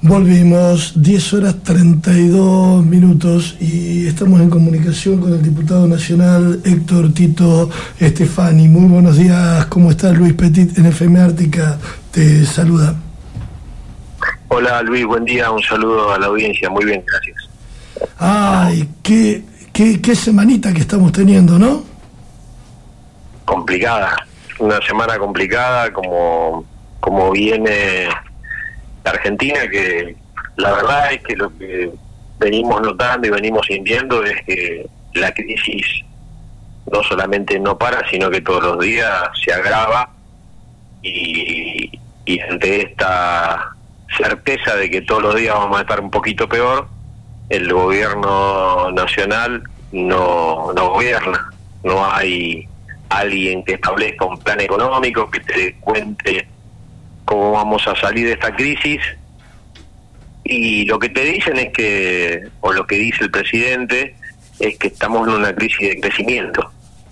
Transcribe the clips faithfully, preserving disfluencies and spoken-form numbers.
Volvimos, diez horas treinta y dos minutos y estamos en comunicación con el diputado nacional Héctor Tito Stefani. Muy buenos días, ¿cómo estás? Luis Petit en F M Ártica te saluda. Hola Luis, buen día, un saludo a la audiencia, muy bien, gracias. Ay, qué, qué, qué semanita que estamos teniendo, ¿no? Complicada, una semana complicada como, como viene Argentina, que la verdad es que lo que venimos notando y venimos sintiendo es que la crisis no solamente no para, sino que todos los días se agrava y, y ante esta certeza de que todos los días vamos a estar un poquito peor, el gobierno nacional no, no gobierna, no hay alguien que establezca un plan económico que te cuente cómo vamos a salir de esta crisis, y lo que te dicen es que, o lo que dice el presidente, es que estamos en una crisis de crecimiento.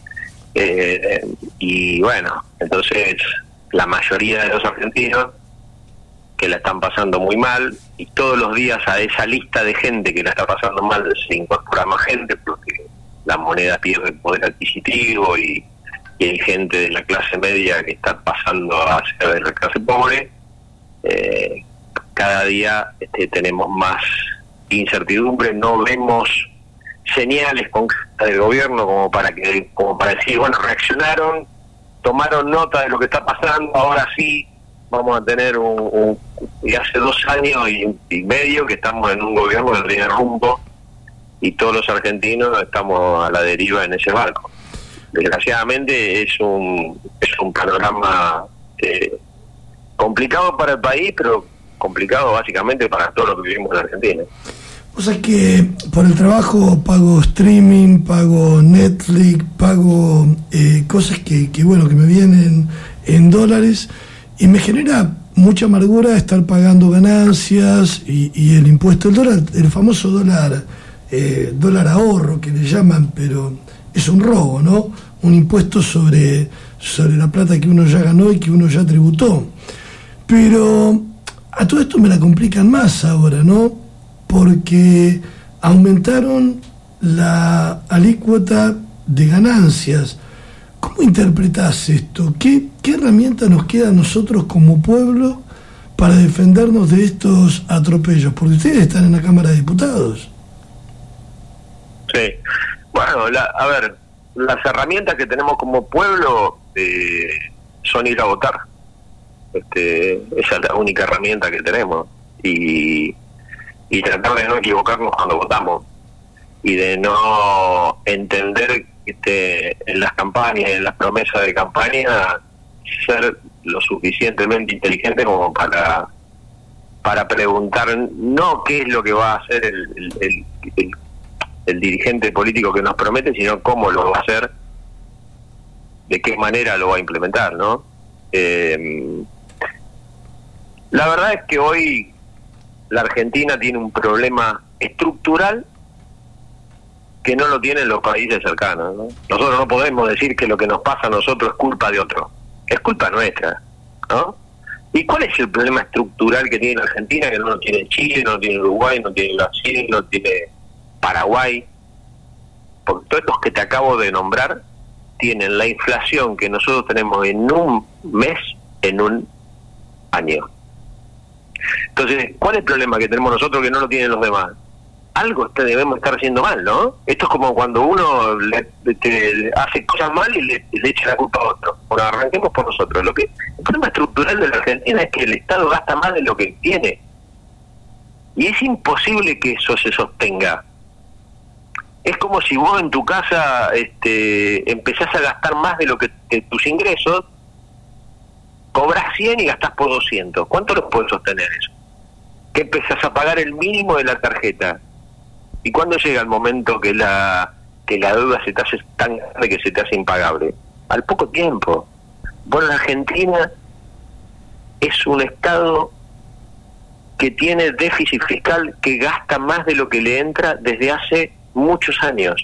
Eh, y bueno, entonces la mayoría de los argentinos que la están pasando muy mal, y todos los días a esa lista de gente que la está pasando mal se incorpora más gente, porque la moneda pierde poder adquisitivo y y hay gente de la clase media que está pasando a ser de la clase pobre. Eh, cada día este, tenemos más incertidumbre, no vemos señales concretas del gobierno como para que como para decir, bueno, reaccionaron, tomaron nota de lo que está pasando, ahora sí vamos a tener un, un y hace dos años y, y medio que estamos en un gobierno que tiene rumbo, y todos los argentinos estamos a la deriva en ese barco. Desgraciadamente es un es un panorama eh, complicado para el país, pero complicado básicamente para todos los que vivimos en Argentina. O sea que por el trabajo pago streaming, pago Netflix, pago eh, cosas que, que bueno que me vienen en dólares, y me genera mucha amargura estar pagando ganancias y, y el impuesto, el dólar, el famoso dólar eh, dólar ahorro que le llaman, pero es un robo, ¿no? Un impuesto sobre, sobre la plata que uno ya ganó y que uno ya tributó. Pero a todo esto me la complican más ahora, ¿no? Porque aumentaron la alícuota de ganancias. ¿Cómo interpretás esto? ¿Qué, qué herramienta nos queda a nosotros como pueblo para defendernos de estos atropellos? Porque ustedes están en la Cámara de Diputados. Sí. Bueno, la, a ver, las herramientas que tenemos como pueblo eh, son ir a votar. Este, esa es la única herramienta que tenemos, y, y tratar de no equivocarnos cuando votamos, y de no entender este, en las campañas, en las promesas de campaña, ser lo suficientemente inteligente como para para preguntar no qué es lo que va a hacer el, el, el, el el dirigente político que nos promete, sino cómo lo va a hacer, de qué manera lo va a implementar, ¿no? Eh, la verdad es que hoy la Argentina tiene un problema estructural que no lo tienen los países cercanos, ¿no? Nosotros no podemos decir que lo que nos pasa a nosotros es culpa de otro, es culpa nuestra, ¿no? ¿Y cuál es el problema estructural que tiene la Argentina, que no lo tiene Chile, no lo tiene Uruguay, no tiene Brasil, no tiene Paraguay? Porque todos estos que te acabo de nombrar tienen la inflación que nosotros tenemos en un mes, en un año. Entonces, ¿cuál es el problema que tenemos nosotros que no lo tienen los demás? Algo este debemos estar haciendo mal, ¿no? Esto es como cuando uno le, le hace cosas mal y le, le echa la culpa a otro. Bueno, arranquemos por nosotros. Lo que el problema estructural de la Argentina es que el Estado gasta más de lo que tiene, y es imposible que eso se sostenga. Es como si vos en tu casa este, empezás a gastar más de lo que de tus ingresos, cobras cien y gastás por doscientos. ¿Cuánto los puedes sostener eso? Que empezás a pagar el mínimo de la tarjeta. ¿Y cuándo llega el momento que la que la deuda se te hace tan grande que se te hace impagable? Al poco tiempo. Bueno, la Argentina es un Estado que tiene déficit fiscal, que gasta más de lo que le entra desde hace muchos años.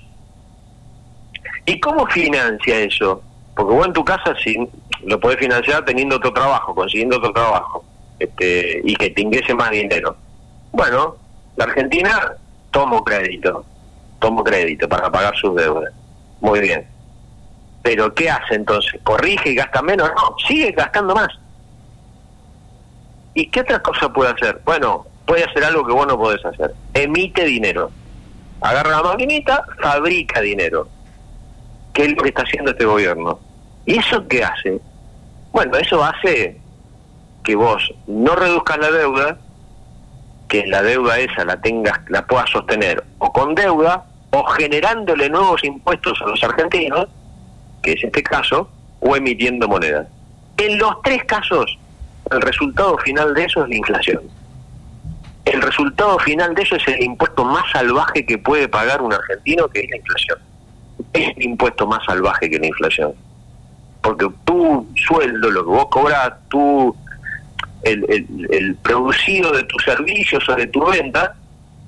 ¿Y cómo financia eso? Porque vos en tu casa sí lo podés financiar teniendo otro trabajo, consiguiendo otro trabajo, este, y que te ingrese más dinero. Bueno, la Argentina tomó crédito, tomó crédito para pagar sus deudas. Muy bien. Pero ¿qué hace entonces? ¿Corrige y gasta menos? No, sigue gastando más. ¿Y qué otra cosa puede hacer? Bueno, puede hacer algo que vos no podés hacer. Emite dinero. Agarra la maquinita, fabrica dinero. ¿Qué es lo que está haciendo este gobierno? ¿Y eso qué hace? Bueno, eso hace que vos no reduzcas la deuda, que la deuda esa la tengas, la puedas sostener o con deuda o generándole nuevos impuestos a los argentinos, que es este caso, o emitiendo moneda. En los tres casos, el resultado final de eso es la inflación. El resultado final de eso es el impuesto más salvaje que puede pagar un argentino, que es la inflación. Es el impuesto más salvaje que la inflación. Porque tu sueldo, lo que vos cobrás, tu, el, el, el producido de tus servicios o de tu venta,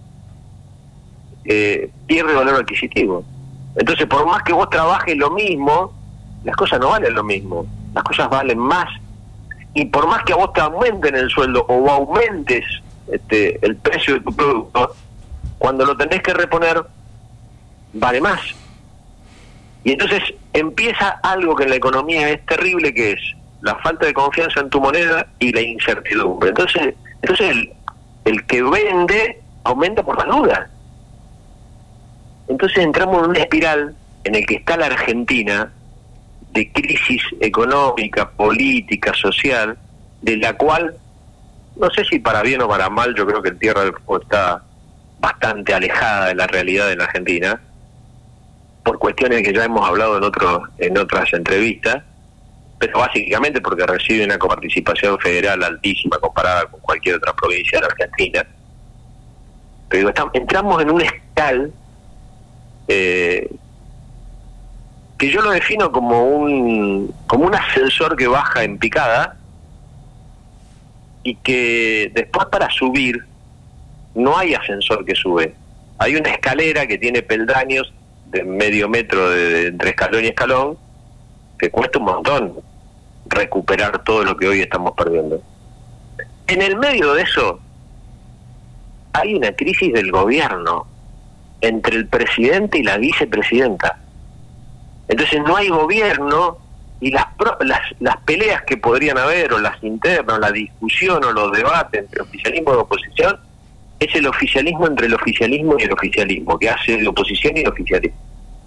eh, pierde valor adquisitivo. Entonces, por más que vos trabajes lo mismo, las cosas no valen lo mismo. Las cosas valen más. Y por más que a vos te aumenten el sueldo o aumentes este, el precio de tu producto, cuando lo tenés que reponer, vale más. Y entonces empieza algo que en la economía es terrible, que es la falta de confianza en tu moneda y la incertidumbre. Entonces, entonces el, el que vende aumenta por la duda. Entonces entramos en una espiral en el que está la Argentina de crisis económica, política, social, de la cual, no sé si para bien o para mal, yo creo que el Tierra del Fuego está bastante alejada de la realidad de la Argentina, por cuestiones que ya hemos hablado en otros en otras entrevistas, pero básicamente porque recibe una coparticipación federal altísima comparada con cualquier otra provincia de la Argentina. Pero estamos, entramos en un espiral eh, que yo lo defino como un como un ascensor que baja en picada y que después para subir no hay ascensor que sube. Hay una escalera que tiene peldaños de medio metro de, de, entre escalón y escalón, que cuesta un montón recuperar todo lo que hoy estamos perdiendo. En el medio de eso hay una crisis del gobierno entre el presidente y la vicepresidenta. Entonces no hay gobierno y las, pro, las las peleas que podrían haber, o las internas, la discusión o los debates entre oficialismo y oposición, es el oficialismo entre el oficialismo y el oficialismo, que hace la oposición y el oficialismo.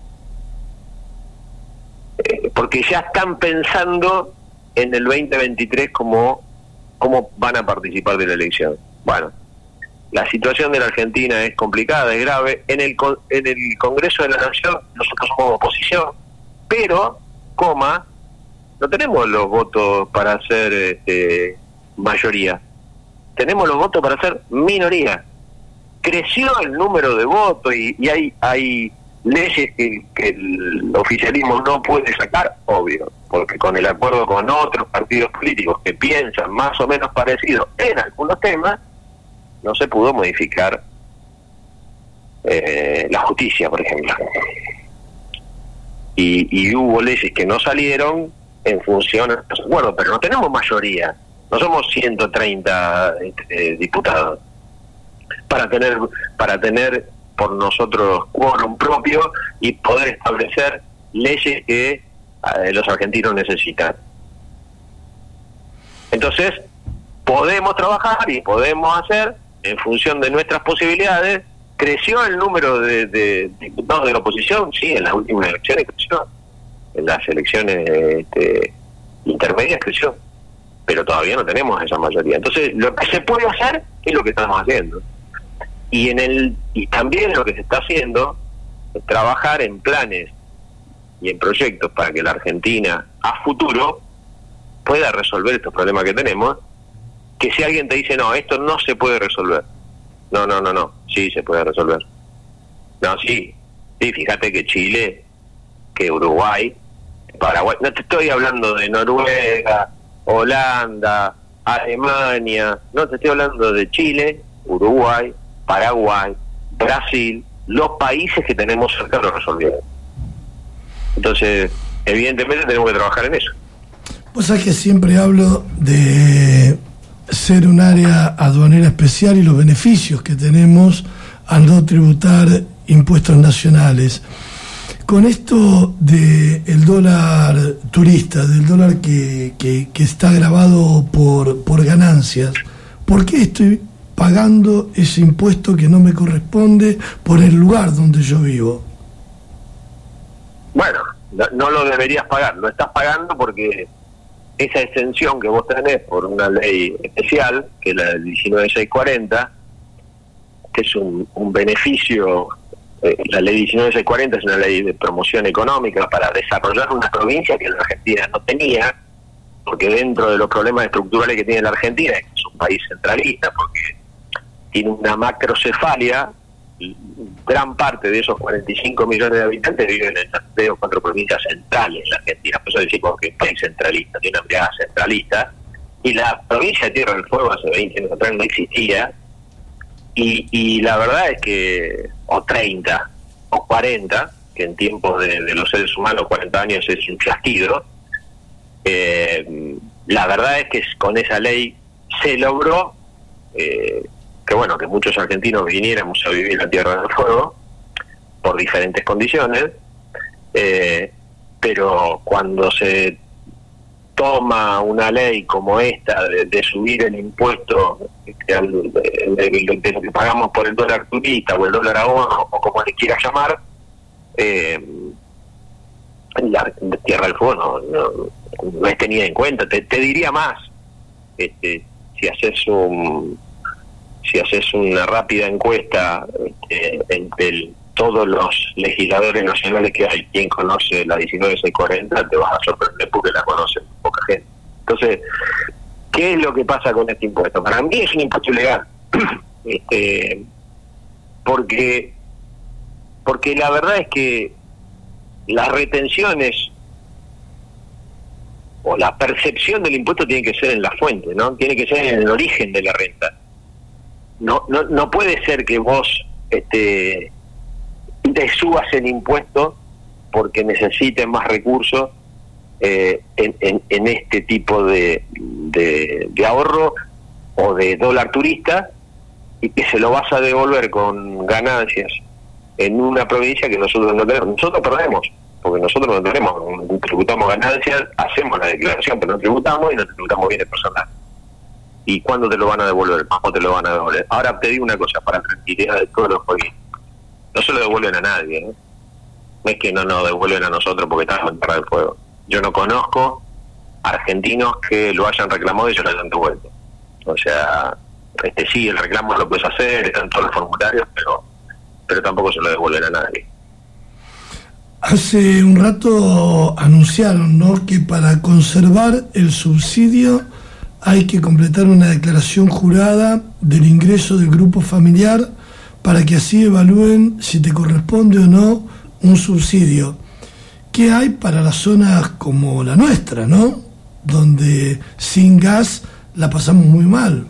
Eh, porque ya están pensando en el veinte veintitrés cómo, cómo van a participar de la elección. Bueno, la situación de la Argentina es complicada, es grave. En el, en el Congreso de la Nación nosotros somos oposición, pero, coma, no tenemos los votos para hacer este, mayoría. Tenemos los votos para ser minoría. Creció el número de votos y, y hay hay leyes que, que el oficialismo no puede sacar, obvio, porque con el acuerdo con otros partidos políticos que piensan más o menos parecido en algunos temas, no se pudo modificar eh, la justicia, por ejemplo. Y, y hubo leyes que no salieron en función de los acuerdos, pero no tenemos mayoría. No somos ciento treinta eh, diputados para tener para tener por nosotros quórum propio y poder establecer leyes que eh, los argentinos necesitan. Entonces, podemos trabajar y podemos hacer en función de nuestras posibilidades. ¿Creció el número de, de diputados de la oposición? Sí, en las últimas elecciones creció. En las elecciones este, intermedias creció. Pero todavía no tenemos esa mayoría. Entonces, lo que se puede hacer es lo que estamos haciendo. Y en el y también lo que se está haciendo es trabajar en planes y en proyectos para que la Argentina a futuro pueda resolver estos problemas que tenemos, que si alguien te dice, no, esto no se puede resolver. No, no, no, no, sí se puede resolver. No, sí, sí, fíjate que Chile, que Uruguay, Paraguay, no te estoy hablando de Noruega, Holanda, Alemania, no te estoy hablando de Chile, Uruguay, Paraguay, Brasil, los países que tenemos cerca lo resolvieron. Entonces, evidentemente tenemos que trabajar en eso. Vos sabés que siempre hablo de ser un área aduanera especial y los beneficios que tenemos al no tributar impuestos nacionales. Con esto del dólar turista, del dólar que, que, que está grabado por, por ganancias, ¿por qué estoy pagando ese impuesto que no me corresponde por el lugar donde yo vivo? Bueno, no, no lo deberías pagar, lo estás pagando porque esa exención que vos tenés por una ley especial, que es la diecinueve mil seiscientos cuarenta, que es un, un beneficio. Eh, la ley diecinueve mil seiscientos cuarenta es una ley de promoción económica para desarrollar una provincia que la Argentina no tenía, porque dentro de los problemas estructurales que tiene la Argentina, es que es un país centralista, porque tiene una macrocefalia, gran parte de esos cuarenta y cinco millones de habitantes viven en las tres o cuatro provincias centrales de la Argentina, por eso decimos que es un país centralista, tiene una mirada centralista, y la provincia de Tierra del Fuego hace veinte años atrás no existía. Y, y la verdad es que, o treinta, o cuarenta, que en tiempos de, de los seres humanos cuarenta años es un chasquido, eh, la verdad es que con esa ley se logró eh, que bueno, que muchos argentinos viniéramos a vivir la Tierra del Fuego por diferentes condiciones, eh, pero cuando se toma una ley como esta de, de subir el impuesto de, de, de, de lo que pagamos por el dólar turista o el dólar abono o como le quieras llamar, eh, la Tierra del Fuego no, no, no es tenida en cuenta. Te, te diría más, este, si haces un si haces una rápida encuesta este, entre el, todos los legisladores nacionales que hay, quien conoce la diecinueve mil seiscientos cuarenta, te vas a sorprender porque la conocen poca gente. Entonces, ¿qué es lo que pasa con este impuesto? Para mí es un impuesto ilegal, este, porque porque la verdad es que las retenciones o la percepción del impuesto tiene que ser en la fuente, ¿no? Tiene que ser en el origen de la renta. No, no, no puede ser que vos este, te subas el impuesto porque necesites más recursos eh, en, en, en este tipo de, de, de ahorro o de dólar turista y que se lo vas a devolver con ganancias en una provincia que nosotros no tenemos. Nosotros perdemos, porque nosotros no tenemos, tributamos ganancias, hacemos la declaración, pero no tributamos y no tributamos bienes personales. ¿Y cuándo te lo van a devolver? ¿Cómo te lo van a devolver? Ahora te digo una cosa, para tranquilidad de todos los países. No se lo devuelven a nadie, ¿eh? No es que no nos devuelven a nosotros porque estamos en Tierra del Fuego. Yo no conozco argentinos que lo hayan reclamado y se lo hayan devuelto. O sea, este sí, el reclamo lo puedes hacer, están todos los formularios, pero pero tampoco se lo devuelven a nadie. Hace un rato anunciaron, ¿no?, que para conservar el subsidio hay que completar una declaración jurada del ingreso del grupo familiar para que así evalúen si te corresponde o no un subsidio. ¿Qué hay para las zonas como la nuestra, ¿no?, donde sin gas la pasamos muy mal?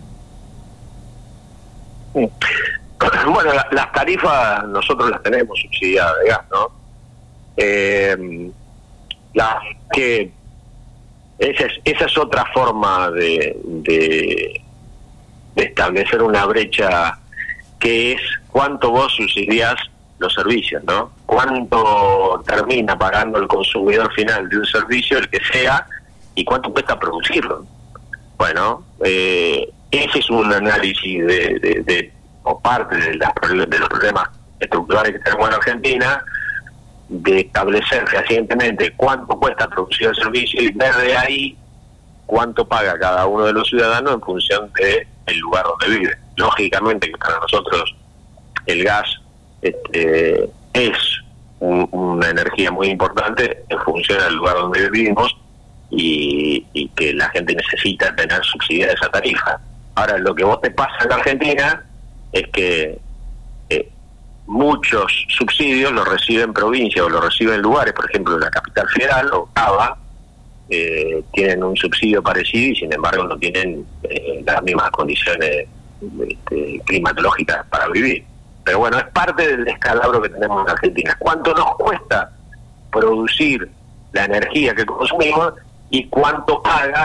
Bueno, la, las tarifas nosotros las tenemos subsidiadas de gas, ¿no? Eh, las que esa es, esa es otra forma de, de, de establecer una brecha, que es cuánto vos subsidiás los servicios, ¿no? Cuánto termina pagando el consumidor final de un servicio, el que sea, y cuánto cuesta producirlo. Bueno, eh, ese es un análisis de, de, de o parte de, las, de los problemas estructurales que tenemos en Argentina, de establecer fehacientemente cuánto cuesta producir el servicio y ver de ahí cuánto paga cada uno de los ciudadanos en función de el lugar donde vive. Lógicamente que para nosotros el gas este, es un, una energía muy importante en función del lugar donde vivimos y, y que la gente necesita tener subsidiada esa tarifa. Ahora, lo que vos te pasa en la Argentina es que eh, muchos subsidios los reciben provincias o los reciben lugares, por ejemplo, la capital federal o Cava, eh, tienen un subsidio parecido y sin embargo no tienen eh, las mismas condiciones este, climatológicas para vivir. Pero bueno, es parte del descalabro que tenemos en Argentina. ¿Cuánto nos cuesta producir la energía que consumimos y cuánto paga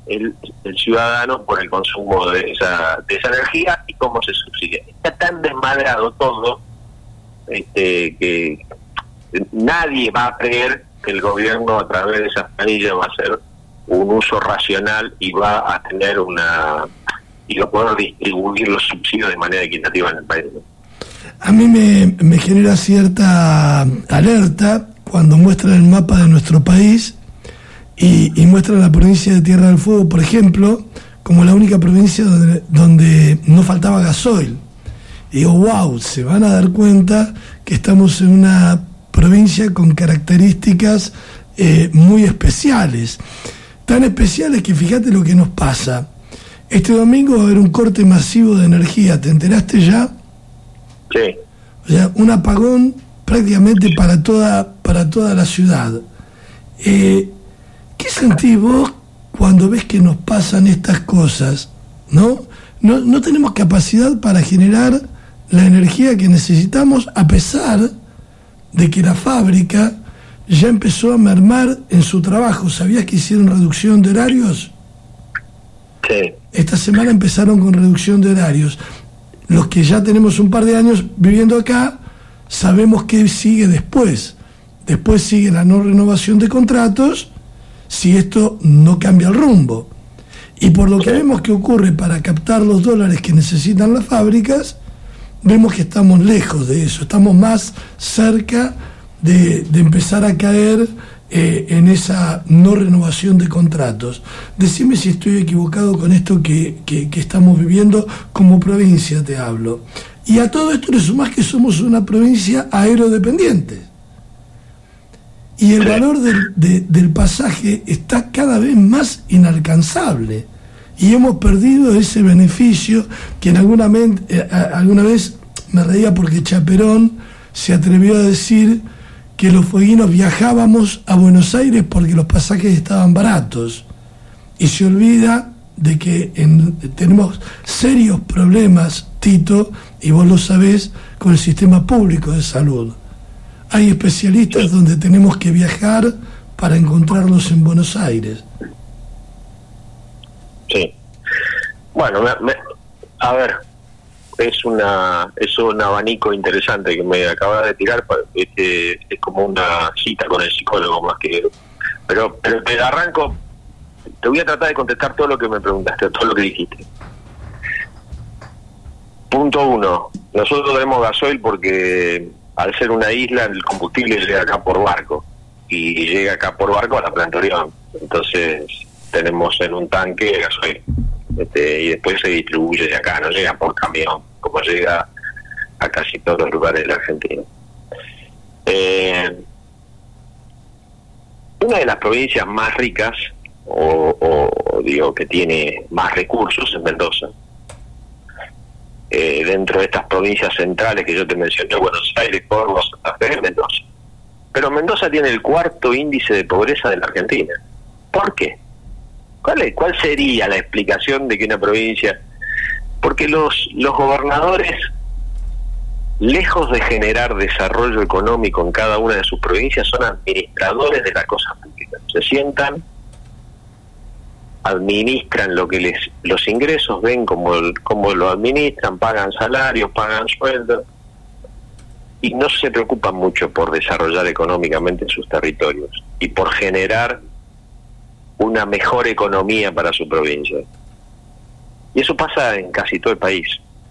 el, el ciudadano por el consumo de esa, de esa energía y cómo se subsidia. Está tan desmadrado todo este, que nadie va a creer que el gobierno a través de esas planillas va a hacer un uso racional y va a tener una y va a poder distribuir los subsidios de manera equitativa en el país. A mí me, me genera cierta alerta cuando muestran el mapa de nuestro país y, y muestran la provincia de Tierra del Fuego, por ejemplo, como la única provincia donde, donde no faltaba gasoil. Y digo, wow, se van a dar cuenta que estamos en una provincia con características eh, muy especiales. Tan especiales que fíjate lo que nos pasa. Este domingo va a haber un corte masivo de energía, ¿te enteraste ya? Sí. O sea, un apagón prácticamente para toda para toda la ciudad. Eh, ¿Qué sentís vos cuando ves que nos pasan estas cosas? ¿No? No, no tenemos capacidad para generar la energía que necesitamos, a pesar de que la fábrica ya empezó a mermar en su trabajo. ¿Sabías que hicieron reducción de horarios? Sí. Esta semana empezaron con reducción de horarios. Los que ya tenemos un par de años viviendo acá, sabemos qué sigue después. Después sigue la no renovación de contratos, si esto no cambia el rumbo. Y por lo que vemos que ocurre para captar los dólares que necesitan las fábricas, vemos que estamos lejos de eso, estamos más cerca de, de empezar a caer eh, en esa no renovación de contratos. Decime si estoy equivocado con esto que, que, que estamos viviendo como provincia, te hablo. Y a todo esto le sumás que somos una provincia aerodependiente. Y el valor del, de, del pasaje está cada vez más inalcanzable. Y hemos perdido ese beneficio que en alguna, men, eh, alguna vez me reía porque Chaperón se atrevió a decir que los fueguinos viajábamos a Buenos Aires porque los pasajes estaban baratos. Y se olvida de que en, tenemos serios problemas, Tito, y vos lo sabés, con el sistema público de salud. Hay especialistas donde tenemos que viajar para encontrarlos en Buenos Aires. Sí. Bueno, me, me, a ver, es una es un abanico interesante que me acaba de tirar. Este, es como una cita con el psicólogo más que... Pero, pero te arranco, te voy a tratar de contestar todo lo que me preguntaste, todo lo que dijiste. Punto uno, nosotros tenemos gasoil porque al ser una isla el combustible llega acá por barco y llega acá por barco a la planta Orión. Entonces tenemos en un tanque gasoil este, y después se distribuye de acá, no llega por camión como llega a casi todos los lugares de la Argentina. Eh, una de las provincias más ricas o, o digo que tiene más recursos es Mendoza. Eh, dentro de estas provincias centrales que yo te mencioné, Buenos Aires, Córdoba, Santa Fe, Mendoza. Pero Mendoza tiene el cuarto índice de pobreza de la Argentina. ¿Por qué? ¿Cuál es, cuál sería la explicación de que una provincia? Porque los, los gobernadores, lejos de generar desarrollo económico en cada una de sus provincias, son administradores de la cosa pública. Se sientan, administran lo que les los ingresos, ven cómo, cómo lo administran, pagan salarios, pagan sueldos y no se preocupan mucho por desarrollar económicamente sus territorios y por generar una mejor economía para su provincia. Y eso pasa en casi todo el país,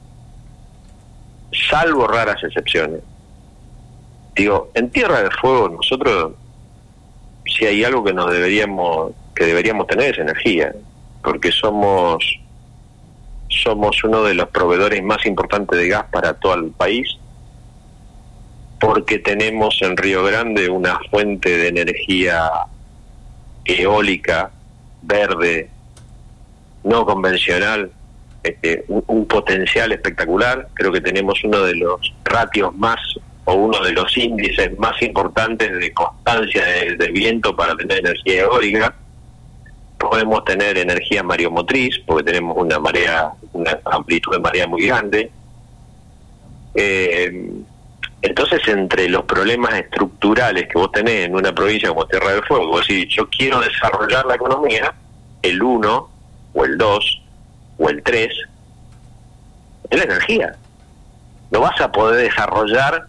salvo raras excepciones. Digo, en Tierra del Fuego nosotros, si hay algo que nos deberíamos que deberíamos tener es energía, porque somos somos uno de los proveedores más importantes de gas para todo el país, porque tenemos en Río Grande una fuente de energía eólica, verde, no convencional, este, un, un potencial espectacular. Creo que tenemos uno de los ratios más o uno de los índices más importantes de constancia de, de viento para tener energía eólica. Podemos tener energía mareomotriz porque tenemos una marea, una amplitud de marea muy grande. Eh, entonces, entre los problemas estructurales que vos tenés en una provincia como Tierra del Fuego, vos decís, yo quiero desarrollar la economía, el uno, o el dos, o el tres, es la energía. No vas a poder desarrollar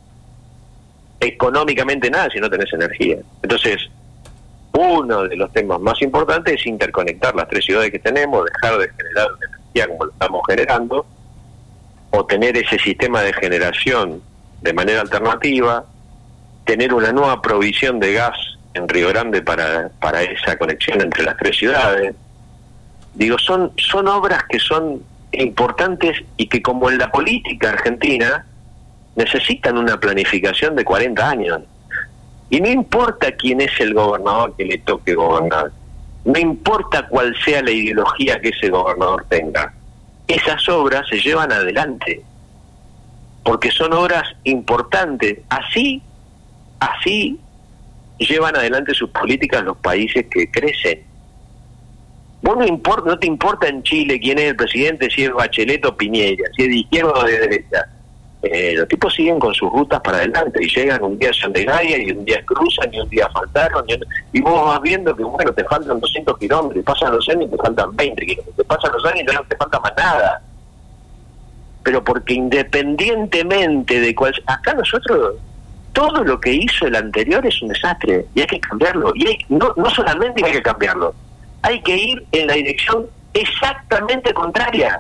económicamente nada si no tenés energía. Entonces, uno de los temas más importantes es interconectar las tres ciudades que tenemos, dejar de generar energía como lo estamos generando, o tener ese sistema de generación de manera alternativa, tener una nueva provisión de gas en Río Grande para, para esa conexión entre las tres ciudades. Digo, son, son obras que son importantes y que, como en la política argentina, necesitan una planificación de cuarenta años. Y no importa quién es el gobernador que le toque gobernar, no importa cuál sea la ideología que ese gobernador tenga, esas obras se llevan adelante, porque son obras importantes. Así, así llevan adelante sus políticas los países que crecen. Vos no importa, no te importa en Chile quién es el presidente, si es Bachelet o Piñera, si es de izquierda o de derecha. Eh, los tipos siguen con sus rutas para adelante y llegan, un día a Yandegaria y un día cruzan y un día faltaron y, un... y vos vas viendo que, bueno, te faltan doscientos kilómetros, y pasan los años y te faltan veinte kilómetros, te pasan los años y ya no te falta más nada. Pero porque independientemente de cuál... Acá nosotros, todo lo que hizo el anterior es un desastre y hay que cambiarlo. Y hay, no, no solamente hay que cambiarlo, hay que ir en la dirección exactamente contraria.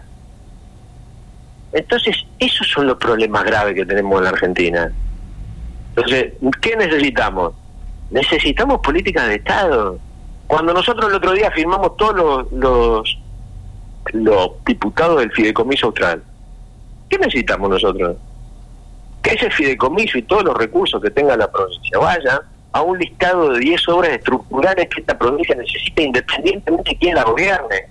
Entonces, esos son los problemas graves que tenemos en la Argentina. Entonces, ¿qué necesitamos? Necesitamos políticas de Estado. Cuando nosotros el otro día firmamos todos los, los, los diputados del Fideicomiso Austral, ¿qué necesitamos nosotros? Que ese fideicomiso y todos los recursos que tenga la provincia vayan a un listado de diez obras estructurales que esta provincia necesita, independientemente de quién la gobierne.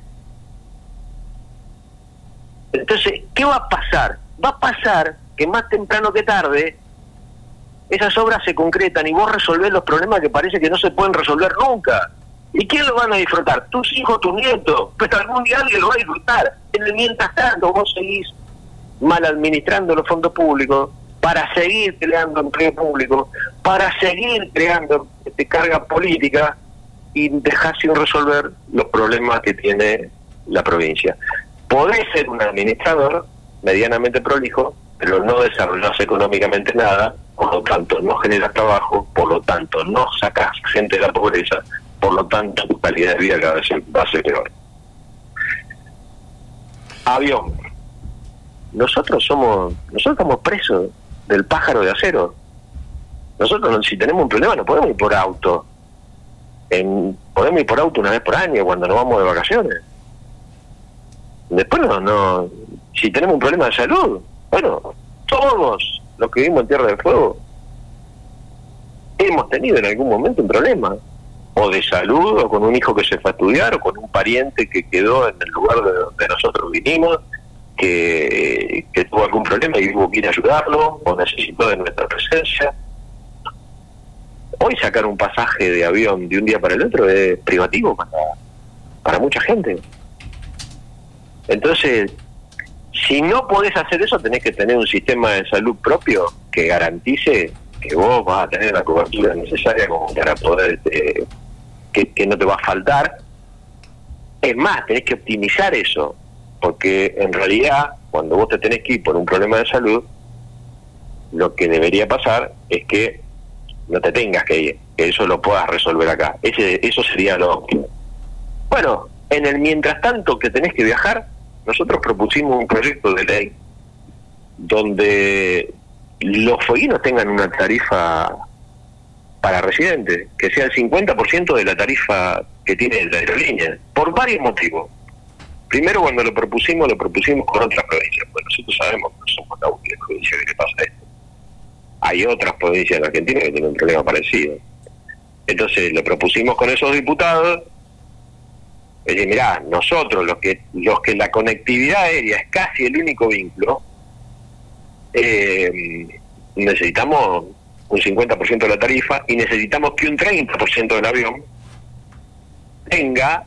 Entonces, ¿qué va a pasar? Va a pasar que más temprano que tarde esas obras se concretan y vos resolvés los problemas que parece que no se pueden resolver nunca. ¿Y quién lo van a disfrutar? Tus hijos, tus nietos. Pues algún día alguien lo va a disfrutar. En el mientras tanto vos seguís mal administrando los fondos públicos para seguir creando empleo público, para seguir creando este, carga política y dejar sin resolver los problemas que tiene la provincia. Podés ser un administrador medianamente prolijo, pero no desarrollás económicamente nada, por lo tanto no generas trabajo, por lo tanto no sacás gente de la pobreza, por lo tanto tu calidad de vida cada vez va a ser peor. Avión. Nosotros somos, nosotros estamos presos del pájaro de acero. Nosotros, si tenemos un problema, no podemos ir por auto. En, podemos ir por auto una vez por año cuando nos vamos de vacaciones. Después no, no, si tenemos un problema de salud, bueno, todos los que vivimos en Tierra del Fuego hemos tenido en algún momento un problema, o de salud, o con un hijo que se fue a estudiar, o con un pariente que quedó en el lugar de donde nosotros vinimos, que, que tuvo algún problema y hubo que ir a ayudarlo, o necesitó de nuestra presencia. Hoy sacar un pasaje de avión de un día para el otro es privativo para, para mucha gente. Entonces, si no podés hacer eso, tenés que tener un sistema de salud propio que garantice que vos vas a tener la cobertura necesaria como para poder, eh, que, que no te va a faltar. Es más, tenés que optimizar eso, porque en realidad, cuando vos te tenés que ir por un problema de salud, lo que debería pasar es que no te tengas que ir, que eso lo puedas resolver acá. Ese, eso sería lo óptimo. Bueno, en el mientras tanto que tenés que viajar, nosotros propusimos un proyecto de ley donde los fueguinos tengan una tarifa para residentes, que sea el cincuenta por ciento de la tarifa que tiene la aerolínea, por varios motivos. Primero, cuando lo propusimos, lo propusimos con otras provincias, pues nosotros sabemos que no somos la única provincia que le pasa esto. Hay otras provincias en Argentina que tienen un problema parecido. Entonces, lo propusimos con esos diputados. Es decir, mirá, nosotros, los que los que la conectividad aérea es casi el único vínculo, eh, necesitamos un cincuenta por ciento de la tarifa y necesitamos que un treinta por ciento del avión tenga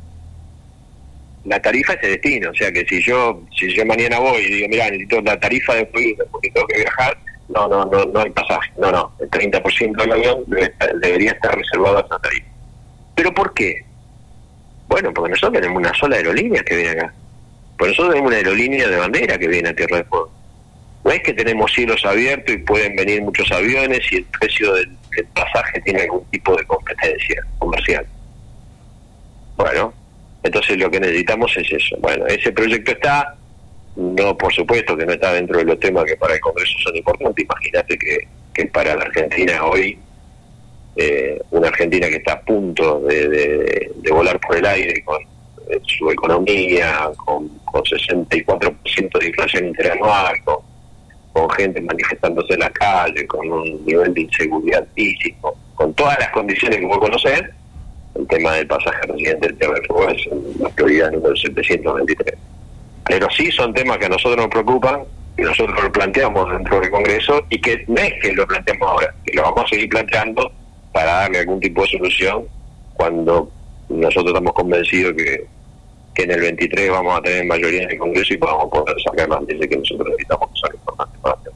la tarifa ese destino. O sea que si yo si yo mañana voy y digo, mirá, necesito la tarifa de Florida porque tengo que viajar, no, no, no, no hay pasaje. No, no, el treinta por ciento del avión debe estar, debería estar reservado a esa tarifa. ¿Pero por qué? Bueno, porque nosotros tenemos una sola aerolínea que viene acá. Por nosotros tenemos una aerolínea de bandera que viene a Tierra del Fuego. No es que tenemos cielos abiertos y pueden venir muchos aviones y el precio del, del pasaje tiene algún tipo de competencia comercial. Bueno, entonces lo que necesitamos es eso. Bueno, ese proyecto está, no, por supuesto que no está dentro de los temas que para el Congreso son importantes. Imagínate que, que para la Argentina hoy, eh, una Argentina que está a punto de, de, de volar por el aire con eh, su economía, con, con sesenta y cuatro por ciento de inflación interanual, con, con gente manifestándose en la calle, con un nivel de inseguridad físico, con todas las condiciones que vos conocés, el tema del pasaje residente del Tierra del Fuego es la prioridad número setecientos veintitrés. Pero sí son temas que a nosotros nos preocupan, y nosotros lo planteamos dentro del Congreso, y que no es que lo planteamos ahora, que lo vamos a seguir planteando para darle algún tipo de solución cuando nosotros estamos convencidos que, que en el veintitrés vamos a tener mayoría en el Congreso y vamos a poder sacar las leyes que nosotros necesitamos, que son importantes para hacer.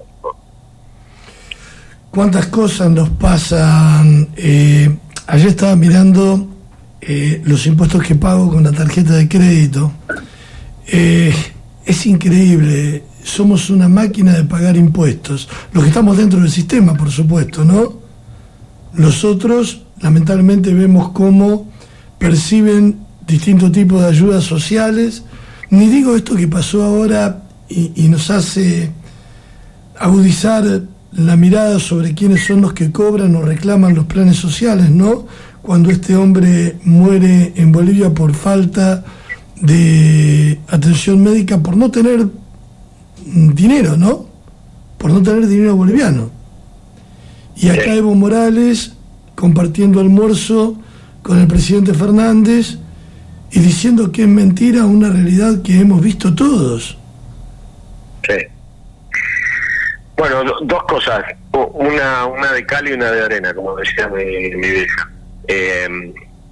¿Cuántas cosas nos pasan? Eh, ayer estaba mirando eh, los impuestos que pago con la tarjeta de crédito. Eh, es increíble, somos una máquina de pagar impuestos, los que estamos dentro del sistema, por supuesto, ¿no? Los otros, lamentablemente, vemos cómo perciben distintos tipos de ayudas sociales. Ni digo esto que pasó ahora y, y nos hace agudizar la mirada sobre quiénes son los que cobran o reclaman los planes sociales, ¿no? Cuando este hombre muere en Bolivia por falta de atención médica, por no tener dinero, ¿no? Por no tener dinero boliviano. Y acá Evo Morales compartiendo almuerzo con el presidente Fernández y diciendo que es mentira una realidad que hemos visto todos. Sí. Bueno, do, dos cosas, una una de cal y una de arena, como decía mi, mi vieja. Eh,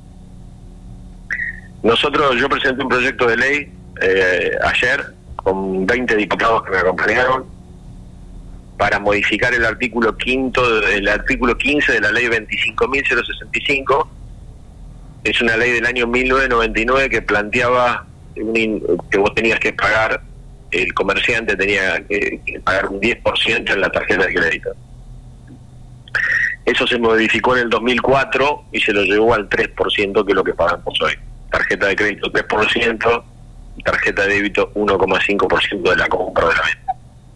nosotros, yo presenté un proyecto de ley eh, ayer con veinte diputados que me acompañaron para modificar el artículo quinto, el artículo quince de la ley veinticinco mil sesenta y cinco. Es una ley del año mil novecientos noventa y nueve que planteaba un in, que vos tenías que pagar, el comerciante tenía que, que pagar un diez por ciento en la tarjeta de crédito. Eso se modificó en el dos mil cuatro y se lo llevó al tres por ciento, que es lo que pagamos hoy. Tarjeta de crédito tres por ciento, tarjeta de débito uno coma cinco por ciento de la compra o de la venta.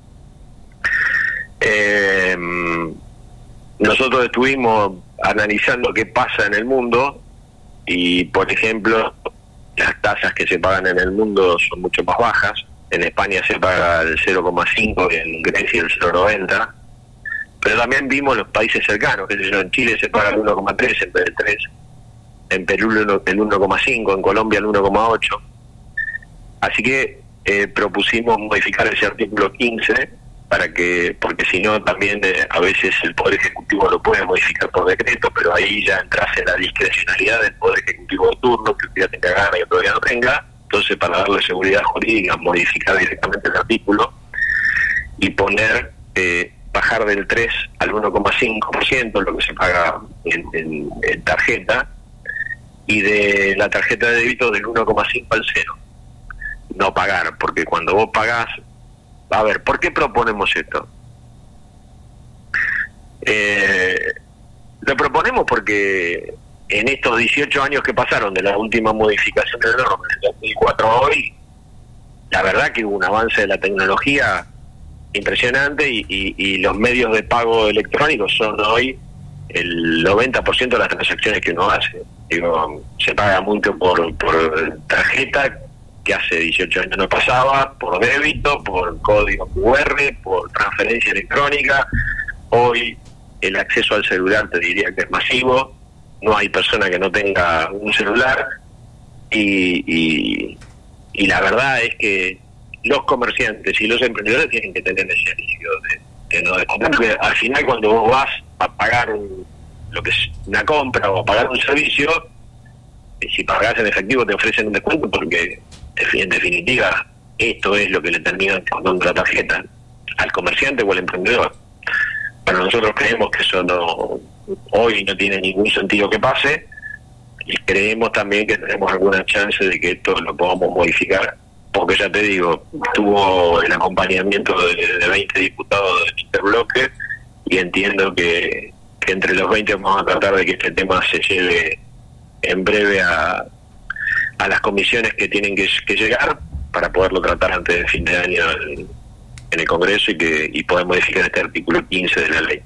Eh, nosotros estuvimos analizando qué pasa en el mundo y, por ejemplo, las tasas que se pagan en el mundo son mucho más bajas. En España se paga el cero coma cinco y en Grecia el cero coma noventa, pero también vimos los países cercanos, que en Chile se paga el uno coma tres en vez del tres, en Perú el uno coma cinco, en Colombia el uno coma ocho. Así que eh, propusimos modificar ese artículo quince para que, porque si no también eh, a veces el Poder Ejecutivo lo puede modificar por decreto, pero ahí ya entrase la discrecionalidad del Poder Ejecutivo de turno, que un día tenga gana y otro día no tenga. Entonces, para darle seguridad jurídica, modificar directamente el artículo y poner, eh, bajar del tres al uno coma cinco por ciento lo que se paga en, en, en tarjeta, y de la tarjeta de débito del uno coma cinco al cero. No pagar, porque cuando vos pagás... A ver, ¿por qué proponemos esto? Eh, lo proponemos porque en estos dieciocho años que pasaron de la última modificación de la norma, en dos mil cuatro a hoy, la verdad que hubo un avance de la tecnología impresionante y, y, y los medios de pago electrónicos son hoy el noventa por ciento de las transacciones que uno hace. Digo, se paga mucho por, por tarjeta, que hace dieciocho años no pasaba, por débito, por código cu erre, por transferencia electrónica. Hoy el acceso al celular te diría que es masivo, no hay persona que no tenga un celular y, y, y la verdad es que los comerciantes y los emprendedores tienen que tener ese servicio de, de no descontar, porque al final cuando vos vas a pagar un, lo que es una compra o a pagar un servicio, si pagás en efectivo te ofrecen un descuento porque en definitiva esto es lo que le termina descontando la tarjeta al comerciante o al emprendedor. Pero nosotros creemos que eso no, hoy no tiene ningún sentido que pase, y creemos también que tenemos alguna chance de que esto lo podamos modificar, porque ya te digo, tuvo el acompañamiento de, de veinte diputados del interbloque, y entiendo que, que entre los veinte vamos a tratar de que este tema se lleve en breve a, a las comisiones que tienen que, que llegar para poderlo tratar antes del fin de año en, en el Congreso y que y poder modificar este artículo quince de la ley.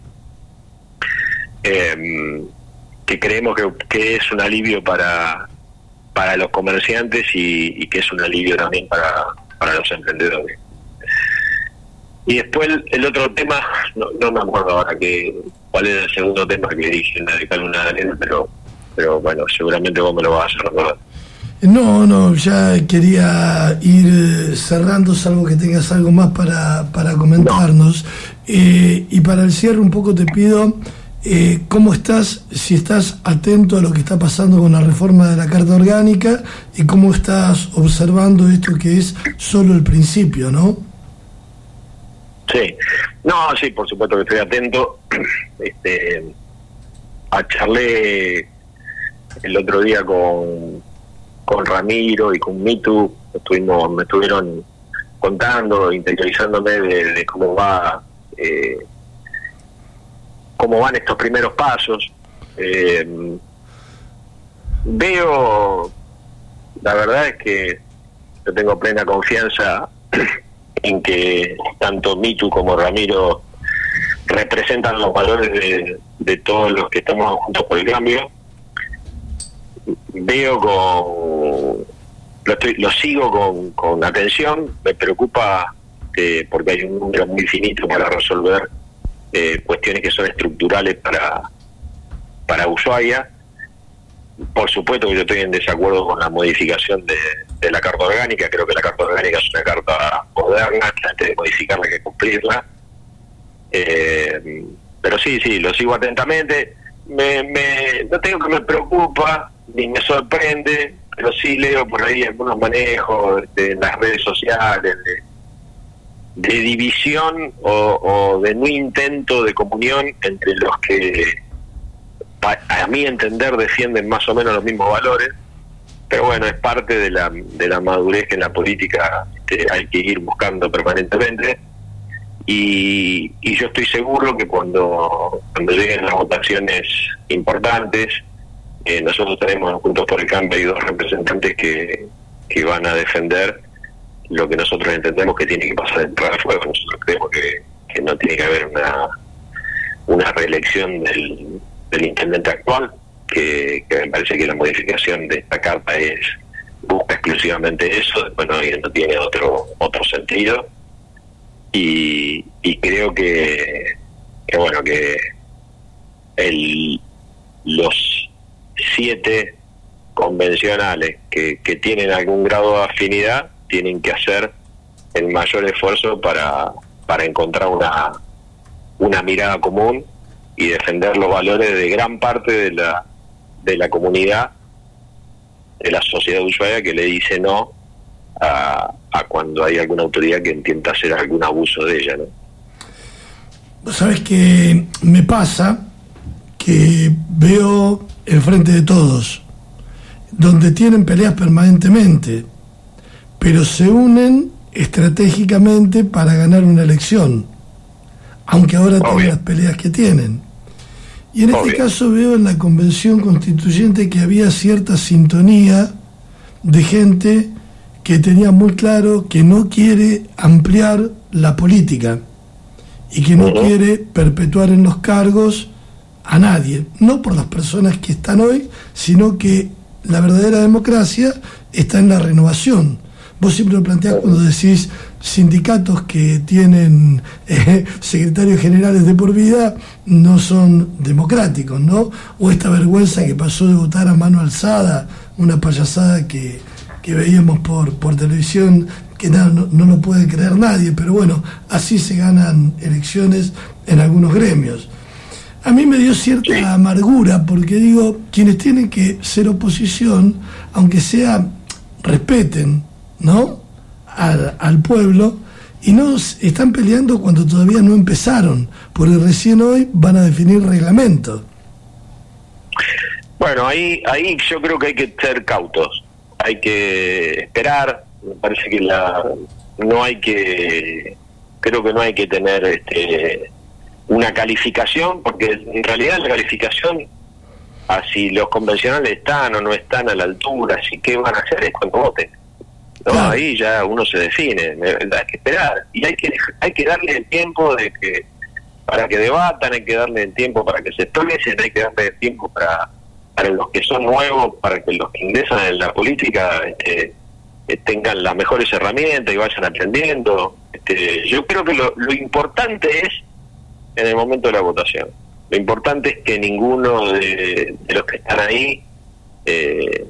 Eh, que creemos que, que es un alivio para para los comerciantes y, y que es un alivio también para, para los emprendedores. Y después el, el otro tema, no, no me acuerdo ahora que cuál era el segundo tema que dije en la de Caluna Arena, pero pero bueno, seguramente vos me lo vas a hacer recordar. No, no, ya quería ir cerrando, salvo que tengas algo más para, para comentarnos. No. Eh, y para el cierre un poco te pido, eh, ¿cómo estás? Si estás atento a lo que está pasando con la reforma de la Carta Orgánica y cómo estás observando esto que es solo el principio, ¿no? Sí, no, sí, por supuesto que estoy atento. Este, a charlé el otro día con... con Ramiro y con Mitu, estuvimos, me estuvieron contando, interiorizándome de, de cómo va, eh, cómo van estos primeros pasos. Eh, veo, la verdad es que yo tengo plena confianza en que tanto Mitu como Ramiro representan los valores de, de todos los que estamos juntos por el cambio. Veo con lo, estoy, lo sigo con, con atención, me preocupa eh, porque hay un número muy finito para resolver eh, cuestiones que son estructurales para para Ushuaia. Por supuesto que yo estoy en desacuerdo con la modificación de, de la Carta Orgánica. Creo que la Carta Orgánica es una carta moderna, que antes de modificarla hay que cumplirla. Eh, pero sí, sí, lo sigo atentamente. Me, me, no tengo que me preocupa ni me sorprende, pero sí leo por ahí algunos manejos de, en las redes sociales de, de división o, o de no intento de comunión entre los que pa, a mi entender defienden más o menos los mismos valores, pero bueno, es parte de la, de la madurez que en la política este, hay que ir buscando permanentemente. Y, y yo estoy seguro que cuando, cuando lleguen las votaciones importantes, eh, nosotros tenemos Juntos por el Cambio y dos representantes que, que van a defender lo que nosotros entendemos que tiene que pasar dentro del fuego. Nosotros creemos que, que no tiene que haber una una reelección del, del intendente actual, que, que me parece que la modificación de esta carta es busca exclusivamente eso, después no, no tiene otro otro sentido. Y, y creo que, que bueno que el, los siete convencionales que, que tienen algún grado de afinidad tienen que hacer el mayor esfuerzo para, para encontrar una, una mirada común y defender los valores de gran parte de la, de la comunidad, de la sociedad de Ushuaia, que le dice no a, a cuando hay alguna autoridad que intenta hacer algún abuso de ella, ¿no? Vos sabés que me pasa que veo el Frente de Todos, donde tienen peleas permanentemente, pero se unen estratégicamente para ganar una elección, aunque ahora tienen las peleas que tienen. Y en este Obvio. caso veo en la Convención Constituyente que había cierta sintonía de gente que tenía muy claro que no quiere ampliar la política y que no uh-huh. quiere perpetuar en los cargos a nadie, no por las personas que están hoy, sino que la verdadera democracia está en la renovación. Vos siempre lo planteás cuando decís sindicatos que tienen eh, secretarios generales de por vida no son democráticos, ¿no? O esta vergüenza que pasó de votar a mano alzada, una payasada que, que veíamos por, por televisión, que no, no, no lo puede creer nadie, pero bueno, así se ganan elecciones en algunos gremios. A mí me dio cierta amargura, porque digo, quienes tienen que ser oposición, aunque sea, respeten, ¿no?, al, al pueblo, y no están peleando cuando todavía no empezaron, porque recién hoy van a definir reglamento. Bueno, ahí, ahí yo creo que hay que ser cautos, hay que esperar. Me parece que la no hay que, creo que no hay que tener este una calificación, porque en realidad la calificación a si los convencionales están o no están a la altura, si qué van a hacer es cuando voten. No, claro. Ahí ya uno se define, hay que esperar y hay que hay que darle el tiempo de que para que debatan, hay que darle el tiempo para que se expresen, hay que darle el tiempo para para los que son nuevos, para que los que ingresan en la política este, tengan las mejores herramientas y vayan aprendiendo. Este, yo creo que lo, lo importante es en el momento de la votación. Lo importante es que ninguno de, de los que están ahí, eh,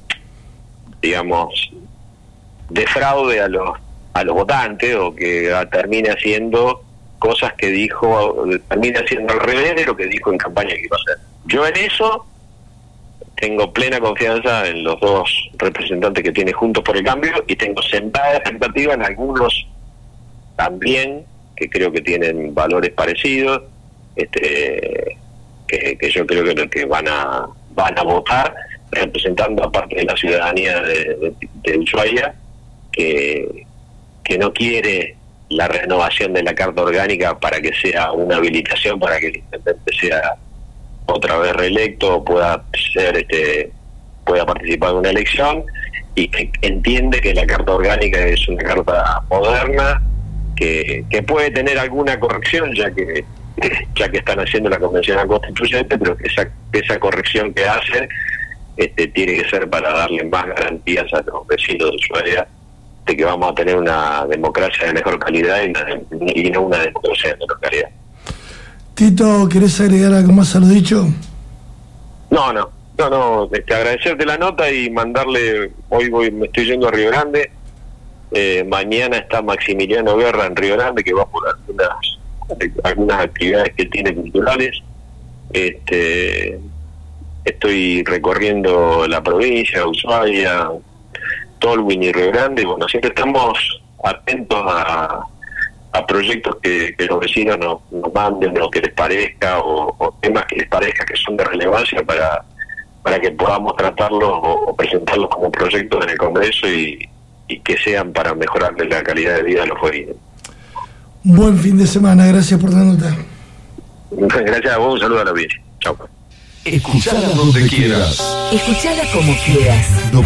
digamos, defraude a los a los votantes o que termine haciendo cosas que dijo, termine haciendo al revés de lo que dijo en campaña que iba a hacer. Yo en eso tengo plena confianza en los dos representantes que tiene Juntos por el Cambio y tengo sembrada expectativa en algunos también que creo que tienen valores parecidos, este que, que yo creo que, que van a van a votar representando a parte de la ciudadanía de, de, de Ushuaia que, que no quiere la renovación de la Carta Orgánica para que sea una habilitación para que el intendente sea otra vez reelecto, pueda ser este pueda participar de una elección, y que entiende que la Carta Orgánica es una carta moderna que, que puede tener alguna corrección ya que ya que están haciendo la convención constituyente, pero que esa, esa corrección que hacen este, tiene que ser para darle más garantías a los vecinos de Ushuaia de que vamos a tener una democracia de mejor calidad y, una, y no una democracia de menor calidad. Tito, ¿querés agregar algo más a lo dicho? No, no, no, no, este, agradecerte la nota y mandarle, hoy voy, me estoy yendo a Río Grande, eh, mañana está Maximiliano Guerra en Río Grande, que va por algunas, algunas actividades que tiene culturales. Este, estoy recorriendo la provincia, Ushuaia, Tolwyn y Río Grande, y bueno, siempre estamos atentos a a proyectos que, que los vecinos nos, nos manden o que les parezca o, o temas que les parezca que son de relevancia para para que podamos tratarlos o, o presentarlos como proyectos en el Congreso y, y que sean para mejorarle la calidad de vida a los jueguinos. Buen fin de semana, gracias por la nota. Gracias a vos, un saludo a la vida. Chao. Escuchala donde quieras. Escuchala como quieras.